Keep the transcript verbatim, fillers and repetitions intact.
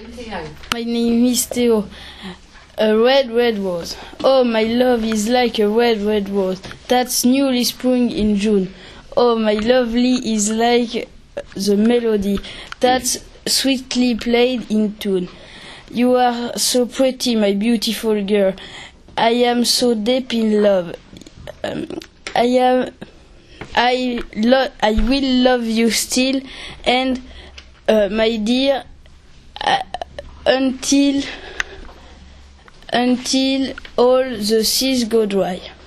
My name is Theo. A red, red rose. Oh, my love is like a red, red rose that's newly sprung in June. Oh, my lovely is like the melody that's sweetly played in tune. You are so pretty, my beautiful girl. I am so deep in love. Um, I am. I lo- I will love you still, and uh, my dear, uh, until until all the seas go dry.